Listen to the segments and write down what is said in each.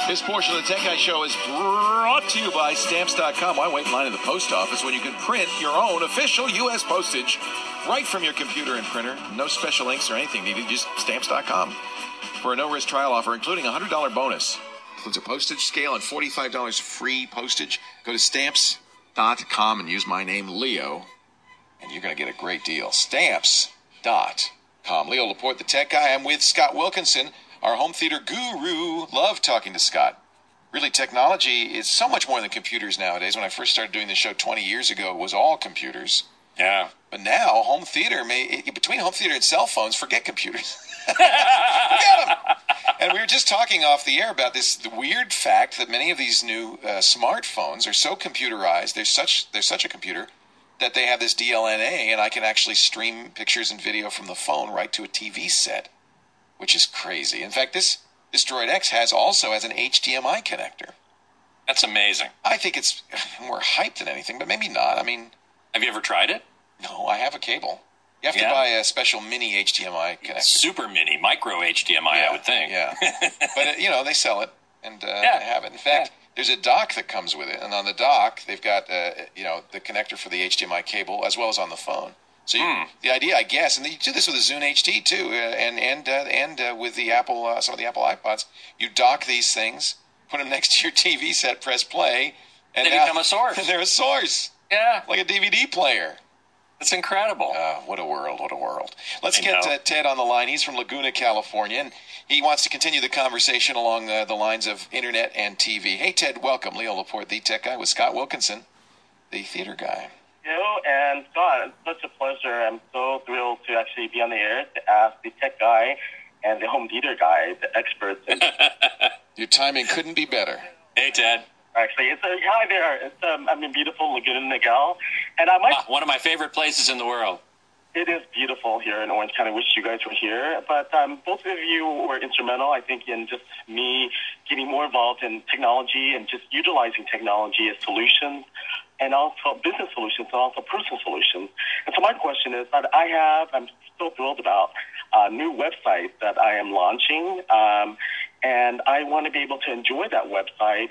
This portion of the Tech Guy Show is brought to you by Stamps.com. Why wait in line in the post office when you can print your own official U.S. postage right from your computer and printer? No special inks or anything needed, just Stamps.com. For a no-risk trial offer, including a $100 bonus. Includes a postage scale and $45 free postage. Go to Stamps.com and use my name, Leo, and you're going to get a great deal. Stamps.com. Leo Laporte, the Tech Guy. I'm with Scott Wilkinson, our home theater guru. Love talking to Scott. Really, technology is so much more than computers nowadays. When I first started doing this show 20 years ago, it was all computers. Yeah. But now, home theater, between home theater and cell phones, forget computers. Forget them. And we were just talking off the air about the weird fact that many of these new smartphones are so computerized. They're such a computer that they have this DLNA, and I can actually stream pictures and video from the phone right to a TV set, which is crazy. In fact, this Droid X has an HDMI connector. That's amazing. I think it's more hype than anything, but maybe not. I mean, have you ever tried it? No, I have a cable. You have to buy a special mini HDMI connector. Super mini, micro HDMI, I would think. Yeah. But, they sell it and have it. In fact, there's a dock that comes with it. And on the dock, they've got, the connector for the HDMI cable as well as on the phone. So the idea, I guess, and you do this with the Zune HD too, and with the Apple, some of the Apple iPods, you dock these things, put them next to your TV set, press play, and they become a source. They're a source. Yeah. Like a DVD player. It's incredible. What a world, what a world. Let's get Ted on the line. He's from Laguna, California, and he wants to continue the conversation along the lines of internet and TV. Hey, Ted, welcome. Leo Laporte, the Tech Guy, with Scott Wilkinson, the theater guy. Hello, and Scott, it's such a pleasure. I'm so thrilled to actually be on the air to ask the Tech Guy and the home theater guy, the experts. Your timing couldn't be better. Hey, Ted. Actually, hi there. I'm in beautiful Laguna Niguel, and one of my favorite places in the world. It is beautiful here in Orange County. Wish you guys were here, but both of you were instrumental, I think, in just me getting more involved in technology and just utilizing technology as solutions, and also business solutions and also personal solutions. And so my question is that I'm so thrilled about a new website that I am launching, and I want to be able to enjoy that website.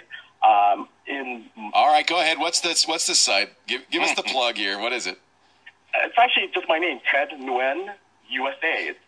All right, go ahead. What's this site? Give us the plug here. What is it? It's actually just my name, Ted Nguyen USA. It's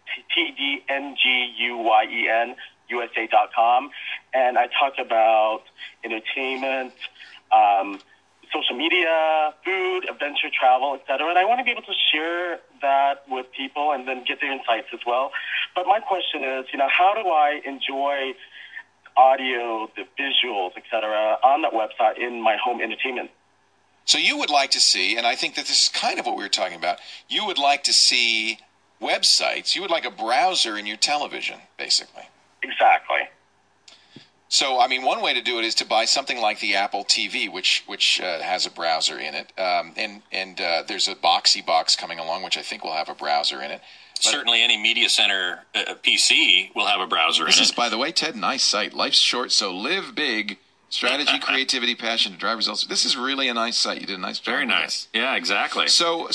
TDNGUYEN USA.com. And I talk about entertainment, social media, food, adventure, travel, etc. And I want to be able to share that with people and then get their insights as well. But my question is, how do I enjoy audio, the visuals, etc., on that website in my home entertainment? So you would like to see, and I think that this is kind of what we were talking about, you would like to see websites, you would like a browser in your television, basically. Exactly. So, I mean, one way to do it is to buy something like the Apple TV, which has a browser in it, and there's a Boxy Box coming along, which I think will have a browser in it. Certainly any Media Center PC will have a browser in it. This is, by the way, Ted, nice site. Life's short, so live big. Strategy, creativity, passion to drive results. This is really a nice site. You did a nice job. Very nice. Yeah, exactly. So,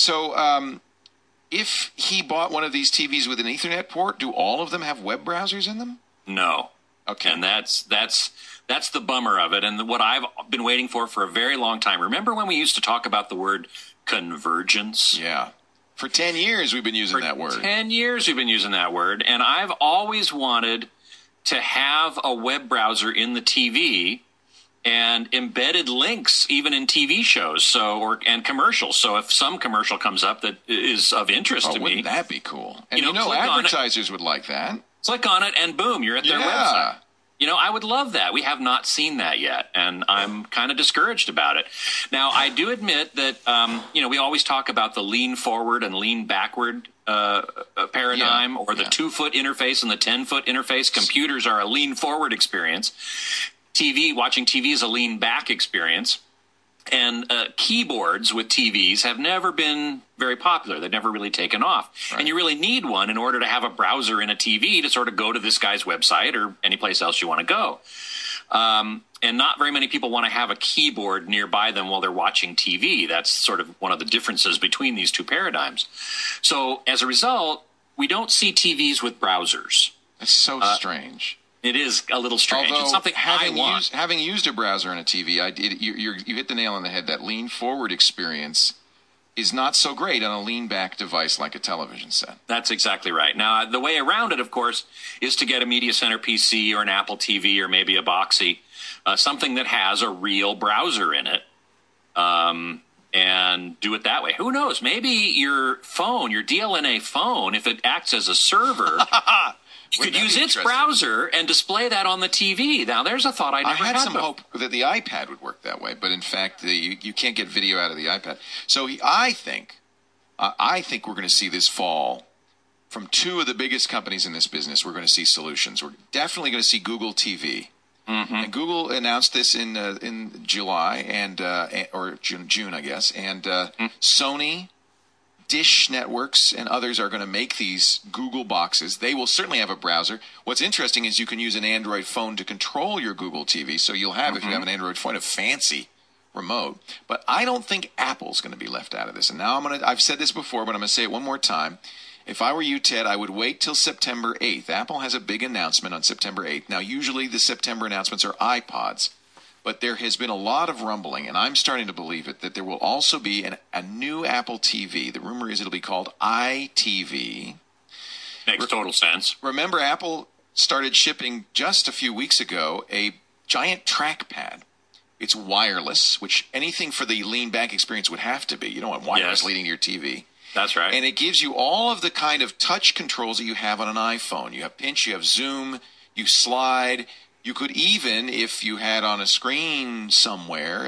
if he bought one of these TVs with an Ethernet port, do all of them have web browsers in them? No. Okay. And that's the bummer of it, and what I've been waiting for a very long time. Remember when we used to talk about the word convergence? Yeah. For 10 years we've been using that word. 10 years we've been using that word, and I've always wanted to have a web browser in the TV and embedded links even in TV shows and commercials. So if some commercial comes up that is of interest to me. Wouldn't that be cool? And advertisers would like that. Click on it and boom, you're at their website. I would love that. We have not seen that yet, and I'm kind of discouraged about it. Now, I do admit that, we always talk about the lean forward and lean backward paradigm, or the 2-foot interface and the 10-foot interface. Computers are a lean forward experience. Watching TV is a lean back experience. And keyboards with TVs have never been very popular. They've never really taken off. Right. And you really need one in order to have a browser in a TV to sort of go to this guy's website or any place else you want to go. And not very many people want to have a keyboard nearby them while they're watching TV. That's sort of one of the differences between these two paradigms. So as a result, we don't see TVs with browsers. That's so strange. It is a little strange. Although, it's something having used a browser and a TV, you hit the nail on the head. That lean forward experience is not so great on a lean back device like a television set. That's exactly right. Now, the way around it, of course, is to get a Media Center PC or an Apple TV or maybe a Boxee, something that has a real browser in it, and do it that way. Who knows? Maybe your phone, your DLNA phone, if it acts as a server, you could use its browser and display that on the TV. Now, there's a thought I never had. I had some hope that the iPad would work that way, but in fact, you can't get video out of the iPad. So I think we're going to see this fall from two of the biggest companies in this business. We're going to see solutions. We're definitely going to see Google TV. Mm-hmm. And Google announced this in July or June, I guess. And Sony, Dish Networks, and others are going to make these Google boxes. They will certainly have a browser. What's interesting is you can use an Android phone to control your Google TV. So you'll have, if you have an Android phone, a fancy remote. But I don't think Apple's going to be left out of this. And now I've said this before, but I'm going to say it one more time. If I were you, Ted, I would wait till September 8th. Apple has a big announcement on September 8th. Now, usually the September announcements are iPods. But there has been a lot of rumbling, and I'm starting to believe it, that there will also be a new Apple TV. The rumor is it'll be called iTV. Makes total sense. Remember, Apple started shipping just a few weeks ago a giant trackpad. It's wireless, which anything for the lean back experience would have to be. You don't want wireless leading to your TV. That's right. And it gives you all of the kind of touch controls that you have on an iPhone. You have pinch, you have zoom, you slide. You could even, if you had on a screen somewhere,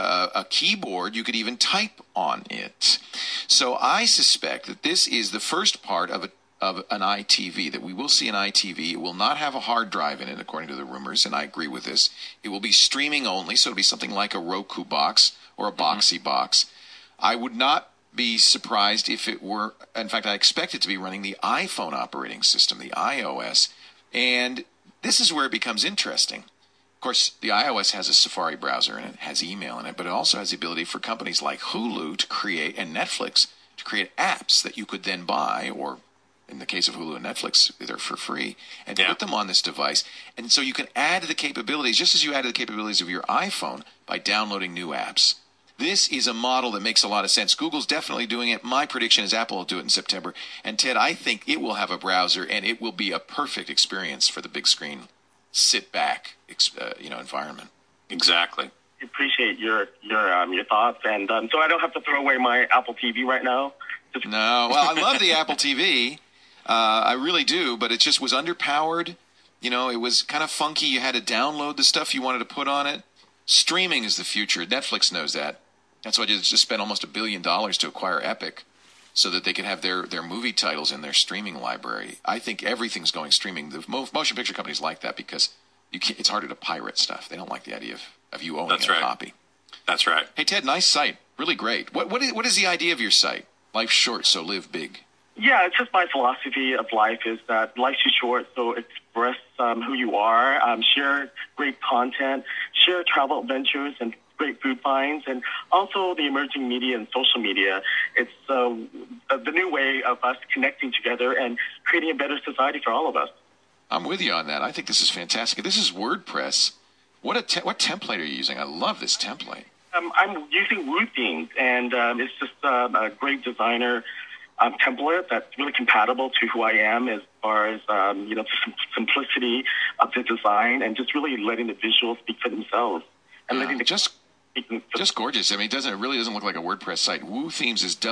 a keyboard, you could even type on it. So I suspect that this is the first part of an iTV, that we will see an iTV. It will not have a hard drive in it, according to the rumors, and I agree with this. It will be streaming only, so it'll be something like a Roku box or a Boxee box. I would not be surprised if it were, in fact, I expect it to be running the iPhone operating system, the iOS, and this is where it becomes interesting. Of course, the iOS has a Safari browser in it, has email in it, but it also has the ability for companies like Hulu to create, and Netflix, to create apps that you could then buy, or in the case of Hulu and Netflix, they're for free, and put them on this device. And so you can add the capabilities, just as you added the capabilities of your iPhone, by downloading new apps. This is a model that makes a lot of sense. Google's definitely doing it. My prediction is Apple will do it in September. And Ted, I think it will have a browser, and it will be a perfect experience for the big screen, sit back, environment. Exactly. Appreciate your thoughts, and so I don't have to throw away my Apple TV right now. No, well, I love the Apple TV. I really do, but it just was underpowered. You know, it was kind of funky. You had to download the stuff you wanted to put on it. Streaming is the future. Netflix knows that. That's why they just spent almost $1 billion to acquire Epic, so that they could have their movie titles in their streaming library. I think everything's going streaming. The motion picture companies like that because it's harder to pirate stuff. They don't like the idea of you owning a copy. That's right. Hey, Ted, nice site. Really great. What is the idea of your site? Life's short, so live big. Yeah, it's just my philosophy of life is that life's too short, so express who you are, share great content, share travel adventures and great food finds, and also the emerging media and social media. It's the new way of us connecting together and creating a better society for all of us. I'm with you on that. I think this is fantastic. This is WordPress. What template are you using? I love this template. I'm using WooThemes, and it's just a great designer template that's really compatible to who I am as far as the simplicity of the design and just really letting the visuals speak for themselves and letting the just gorgeous. I mean, it really doesn't look like a WordPress site. WooThemes is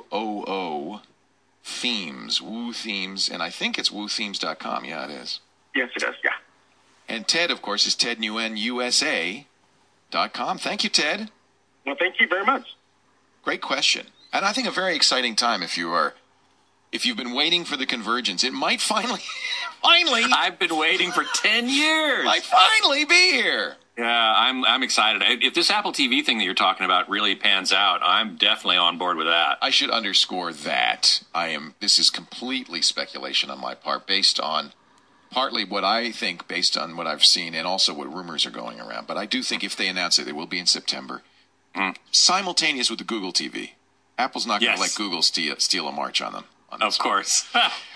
WOO Themes, WooThemes, and I think it's WooThemes.com. Yeah, it is. Yes, it is. Yeah. And Ted, of course, is TedNuenUSA.com. Thank you, Ted. Well, thank you very much. Great question. And I think a very exciting time if you've been waiting for the convergence. It might finally. I've been waiting for 10 years. Might finally be here. Yeah, I'm excited. If this Apple TV thing that you're talking about really pans out, I'm definitely on board with that. I should underscore that this is completely speculation on my part, based on partly what I think, based on what I've seen, and also what rumors are going around. But I do think if they announce it will be in September, simultaneous with the Google TV. Apple's not going to let Google steal a march on them. Of course.